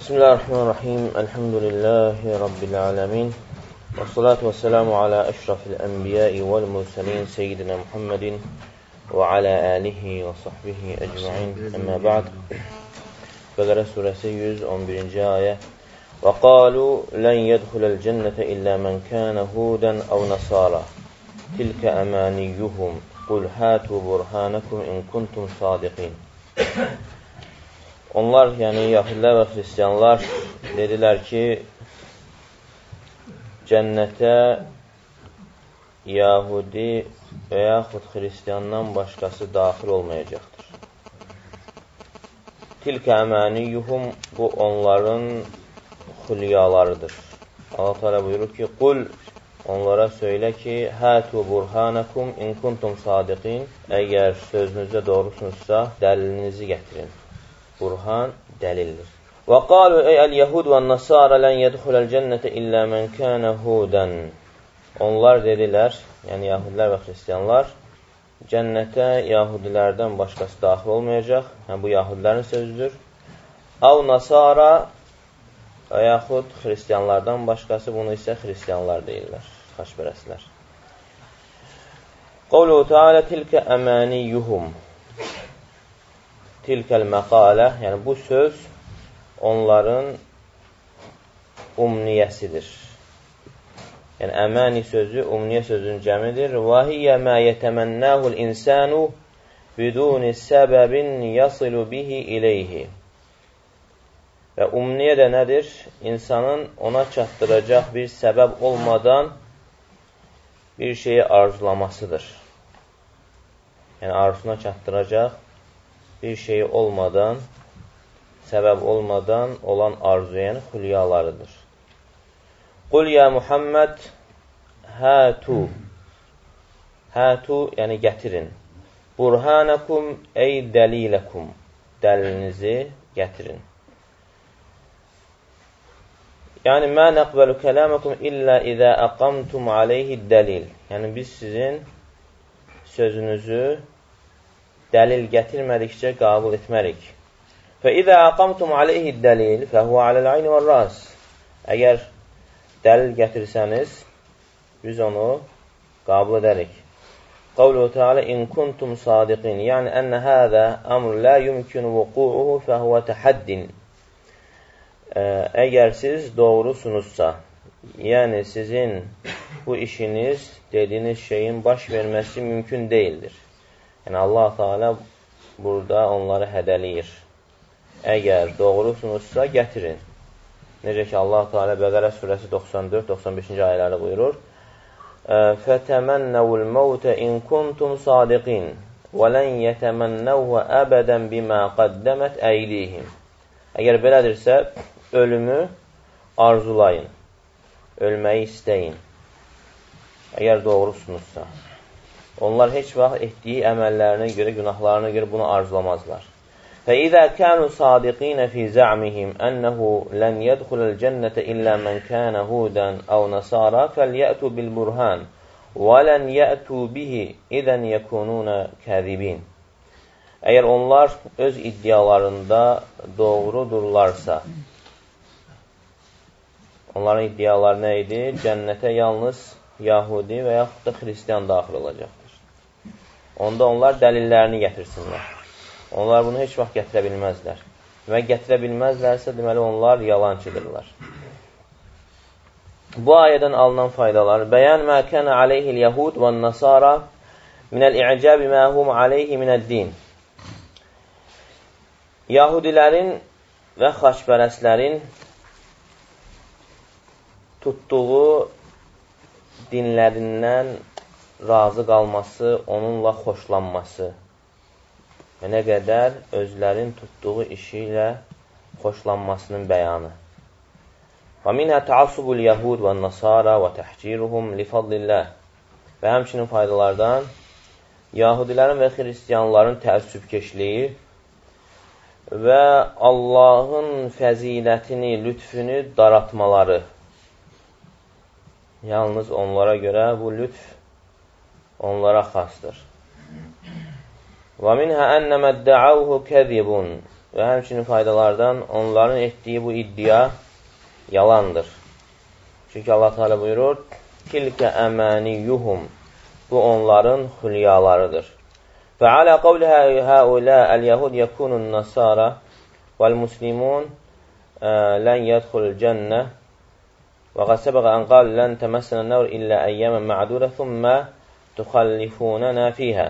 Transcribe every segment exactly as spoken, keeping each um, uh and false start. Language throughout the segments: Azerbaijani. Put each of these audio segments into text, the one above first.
Bismillahirrahmanirrahim. Elhamdülillahi Rabbil alemin. Və salatu və selamu alə əşrafil ənbiyai vəl mürsəlin seyyidina Muhammedin və alə alihi və sahbihi əcma'in. Əmmə ba'd. Bəqərə surəsi yüz on birinci ayə. Və qalu lən yədxuləl cənnətə illə mən kənə hudən əv nasara. Tilkə əmaniyyuhum. Qul hətu burhanakum in kuntum sadiqin. Onlar, yəni Yahudilər və Xristianlar dedilər ki, cənnətə Yahudi və yaxud Xristiandan başqası daxil olmayacaqdır. Tilkə əməniyyuhum, bu onların xülyalarıdır. Allah Teala buyurur ki, qul, onlara söylə ki, hətu burhanakum in kuntum sadiqin, əgər sözünüzdə doğrusunuzsa, dəlilinizi gətirin. Burhan dəlildir. Və qalu ey əl-yəhud və nasara lən yədxuləl cənnətə illə mən kənə hudən. Onlar dedilər, yəni Yahudilər və Xristianlar, cənnətə Yahudilərdən başqası daxil olmayacaq. Yəni, bu Yahudilərin sözüdür. Əv nasara və yaxud Xristianlardan başqası, bunu isə Xristianlar deyirlər, xaçpərəslər. Qavluhu Teala tilkə əməniyyuhum. Tilkəl məqalə, yəni bu söz onların umniyəsidir. Yəni, əməni sözü, umniyə sözünün cəmidir. Və hiyyə mə yətəmənnəhul insanu biduni səbəbin yasilu bihi iləyhi. Və umniyə də nədir? İnsanın ona çatdıracaq bir səbəb olmadan bir şeyi arzulamasıdır. Yəni, arzusuna çatdıracaq bir şey olmadan, səbəb olmadan olan arzu, yəni xülyalarıdır. Qul ya Muhammed hətu. Hətu, yəni gətirin. Burhanakum ey dəliləkum. Dəlilinizi gətirin. Yəni, mə nəqbəlu kələməkum illə izə əqamtum aleyhi dəlil. Yəni, biz sizin sözünüzü dəlil gətirmədikcə qəbul etmərik. Fə izə əqamtum aleyhi dəlil fəhvə aləl-ayni və ras. Əgər dəlil gətirsəniz, biz onu qəbul edərik. Qavluhu Teala in kuntum sadiqin. Yəni, ənə həzə əmr lə yumkinu vukuuhu fəhvə təhaddin. Əgər siz doğrusunuzsa, yəni sizin bu işiniz, dediyiniz şeyin baş verməsi mümkün deyildir. Yəni, Allah Teala burada onları hədəliyir. Əgər doğrusunuzsa, gətirin. Necə ki, Allah Teala Bəqərə surəsi doxsan dörd doxsan beşinci ayələri buyurur. فَتَمَنَّوُ الْمَوْتَ إِنْ كُنْتُمْ صَادِقِينَ وَلَنْ يَتَمَنَّوْهُ أَبَدًا بِمَا قَدَّمَتْ أَيْدِيهِمْ. Əgər belədirsə, ölümü arzulayın, ölməyi istəyin. Əgər doğrusunuzsa. Onlar heç vaxt etdiyi əməllərinə görə, günahlarına görə bunu arzulamazlar. فَإِذَا كَانُوا صَادِقِينَ فِي زَعْمِهِمْ أَنَّهُ لَنْ يَدْخُلَ الْجَنَّةَ إِلَّا مَنْ كَانَ هُودًا أَوْ نَصَارَى فَلْيَأْتُوا بِالْبُرْهَانِ وَلَنْ يَأْتُوا بِهِ إِذًا يَكُونُونَ كَاذِبِينَ. Əgər onlar öz iddialarında doğrudurlarsa, onların iddiaları nə idi? Cənnətə yalnız Yahudi və yaxud da Xristian daxil olacaqdır. Onda onlar dəlillərini gətirsinlər. Onlar bunu heç vaxt gətirə bilməzlər. Və gətirə bilməzlərsə, deməli, onlar yalancıdırlar. Bu ayədən alınan faydalar. Bəyan mə kənə aleyhil yəhud və nasara minəl-i'cəbi mə hum aleyhi minəd-din. Yahudilərin və xaçpərəslərin tutduğu dinlərindən razı qalması, onunla xoşlanması və nə qədər özlərin tutduğu işi ilə xoşlanmasının bəyanı. Və minhə təassubul yəhud və nasara və təhciruhum li fadlillah. Və həmçinin faydalardan Yahudilərin və Xristiyanların təəssübkeşliyi və Allahın fəzilətini, lütfünü daratmaları. Yalnız onlara görə bu lütf onlara xasdır. Və minhə ənəmə dəəvhu kəzibun və həmçinin faydalardan onların etdiyi bu iddia yalandır. Çünki Allah Teala buyurur, tilkə əmaniyyuhum, bu onların xülyalarıdır. Və alə qavli həulə əl-yəhud yəkunun nasara vəl-muslimun lən yədxulul cənnə və qad səbəqə ən qal lən təməssənə nəvr illə əyyəmən mə'dudə thumma tuxallifunənə fiyhə.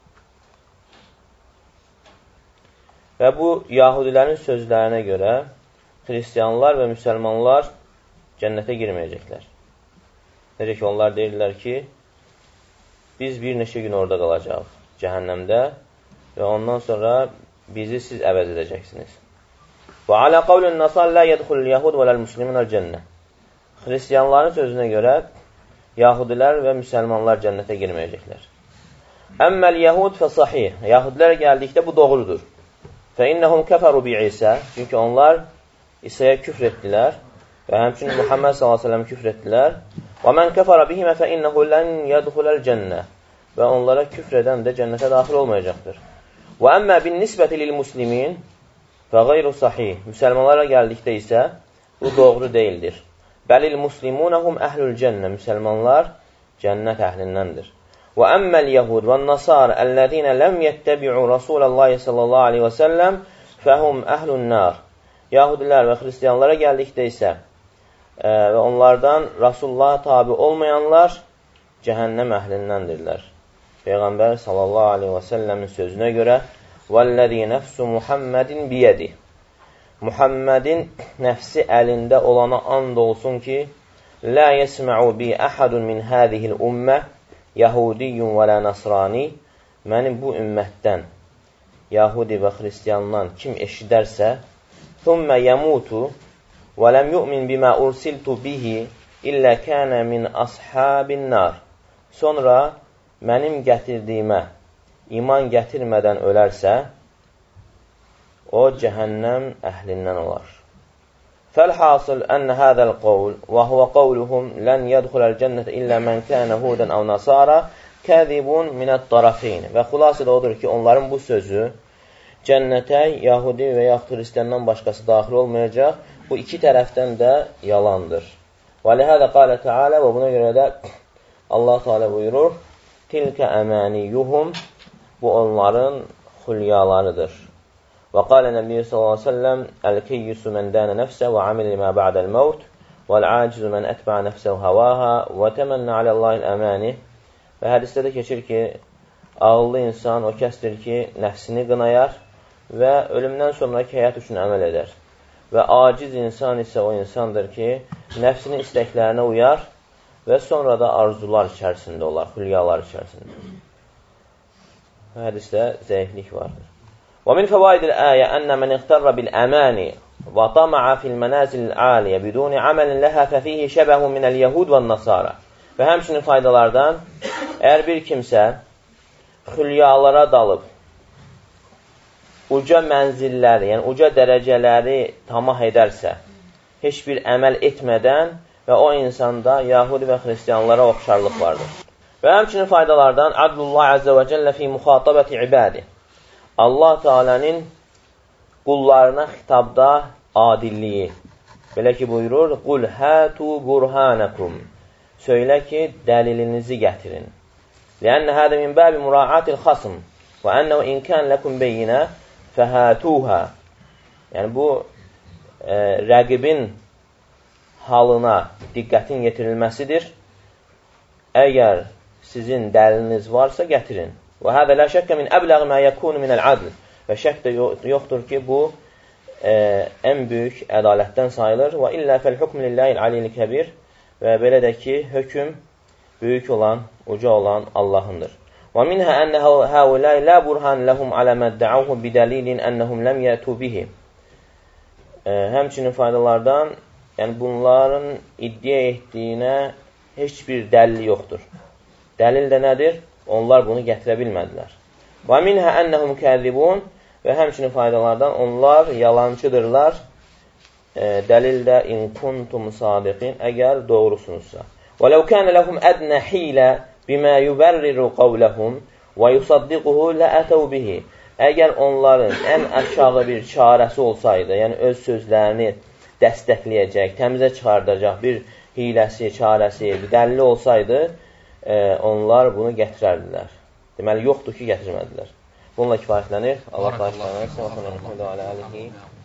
Və bu, yahudilərin sözlərinə görə xristiyanlar və müsəlmanlar cənnətə girməyəcəklər. Necə ki, onlar deyirlər ki, biz bir neçə gün orada qalacaq cəhənnəmdə və ondan sonra bizi siz əvəz edəcəksiniz. Və alə qavlun nasar lə yədxulul yəhud və ləl-muslimin əl-cənnə. Xristiyanların sözünə görə yahudilər və müsəlmanlar cənnətə girməyəcəklər. Əmməl yəhud fə sahih. Yahudilər gəldikdə bu doğrudur. Fə innəhum kəfəru bi İsə. Çünki onlar İsa'ya küfr etdilər və həmçinin Muhammed sallallahu əleyhi və səlləm küfr etdilər. Və mən kəfərə bihimə fə innəhu lən yədxuləl cənnə. Və onlara küfr edən də cənnətə daxil olmayacaqdır. Və əmmə bin nisbəti lil muslimin fə qeyru sahih. Müsəlmanlara gəldikdə isə bu doğru deyildir. Bəlil muslimunəhum əhlül cənnə. Müsəlmanlar cənnət əhlindəndir. Və əmməl yəhud və nasar əlləzinə ləm yəttəbi'u Rasuləllahi sallallahu aleyhi və səlləm fəhum əhlün nar. Yahudilər və xristiyanlara gəldikdə isə e, və onlardan Rasulullah tabi olmayanlar cəhənnəm əhlindəndirlər. Peyğəmbər sallallahu aleyhi və səlləmin sözünə görə vəlləzi nəfsu Muhammedin biyədi. Muhammedin nəfsi əlində olana and olsun ki, lə yəsmə'u bi əhədun min hədihil ümmə Yahudiyyun və lə nasrani. Mənim bu ümmətdən Yahudi və xristiyandan kim eşidərsə thumma yamutu və ləm yu'min bimə ursiltu bihi illə kənə min ashabin nar. Sonra mənim gətirdiyimə iman gətirmədən ölərsə, o cəhənnəm əhlindən olar. Fəlhasıl ənə hədəl qovl və huvə qovluhum lən yədxuləl cənnət illə mən kənə hudən əv nasara kəzibun minət tarafin. Və xülasədə odur ki, onların bu sözü cənnətə Yahudi və yaxud xristiyandan başqası daxil olmayacaq. Bu iki tərəfdən də yalandır. Və lihədə qalə Teala və buna görə də Allah Teala buyurur, tilkə əməniyyuhum, bu onların xülyalarıdır. Və qalə Nəbiyyə sallallahu aleyhi ve sellem, əl-keyyüsü mən dənə nəfsə və amil limə ba'dəl məvt vəl-acizu mən ətbəə nəfsəv həvaha və təmənnə aləllahil əməni. Və hədisdə də keçir ki, ağıllı insan o kəsdir ki, nəfsini qınayar və ölümdən sonraki həyat üçün əməl edər. Və aciz insan isə o insandır ki, nəfsinin istəklərinə uyar və sonra da arzular içərisində olar, xülyalar içərisində. Və hədisdə zəiflik vardır. ومن فوائد الآية أن من اغتر بالأماني وطمع في المنازل العالية بدون عمل لها ففيه شبه من اليهود والنصارى. Və həmçinin faydalardan, əgər bir kimsə xülyalara dalıb, uca mənzilləri, yəni uca dərəcələri tamah edərsə, heç bir əməl etmədən və o insanda Yahudi və xristiyanlara oxşarlıq vardır. Və həmçinin faydalardan, Abdullah Əzzə və Cəllə fi müxatabəti ibadi. Allah Teala'nın qullarına xitabda adilliyi. Belə ki buyurur, Qul hətu burhanakum. Söylə ki, dəlilinizi gətirin. Ləənnə hədə min bəbi muraatil xasm və ənəvə inkən ləkum beyinə fəhətuhə. Yəni bu e, rəqibin halına diqqətin yetirilməsidir. Əgər sizin dəliliniz varsa, gətirin. Və hədə lə şəkkə min əbləğ mə yəkunu minəl adl. Və şək də yoxdur ki, bu e, ən böyük ədalətdən sayılır. Və illə fəl-hukm lilləhil aliyil kəbir. Və belə də ki, hökm böyük olan, uca olan Allahındır. Və minhə ənə həuləy lə burhan ləhum alə məddəuhu bidəlilin ənəhum ləm yətu bihi. E, həmçinin faydalardan, yəni bunların iddia etdiyinə heç bir dəlil yoxdur. Dəlil də nədir? Onlar bunu gətirə bilmədilər. Və minhə ənəhum kəzibun. Və həmçinin faydalardan onlar yalancıdırlar. E, dəlil də in kuntum sadiqin, əgər doğrusunuzsa. Və ləv kənə ləhum ədnə hilə bimə yübərriru qavləhum və yusaddiquhu lə ətəv bihi. Əgər onların ən aşağı bir çarəsi olsaydı, yəni öz sözlərini dəstəkləyəcək, təmizə çıxardacaq bir hiləsi, çarəsi, bir dəlili olsaydı, e, onlar bunu gətirərdilər. Deməli, yoxdur ki, gətirmədilər. Bununla kifayətlənir. Allah kifayətlənir.